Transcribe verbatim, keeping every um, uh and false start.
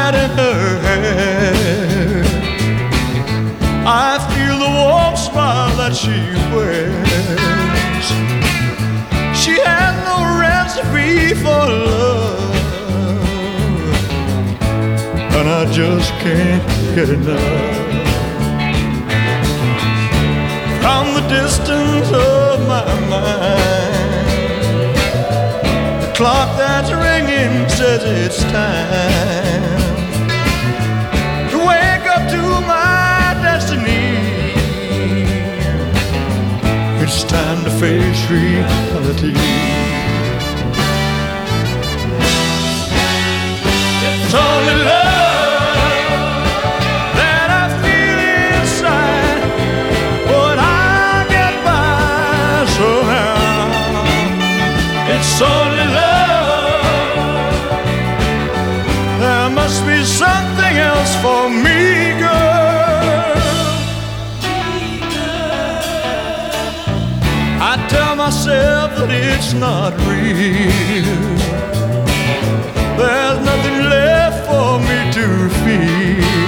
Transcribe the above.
light in her hair. I feel the warm smile that she wears. She has no recipe for love, and I just can't get enough. From the distance of my mind, the clock that's ringing says it's time to wake up to my destiny. It's time to face reality. It's only love that I feel inside, but I get by somehow. It's only love. There must be something else for me, girl. I tell myself that it's not real. There's nothing left for me to feel.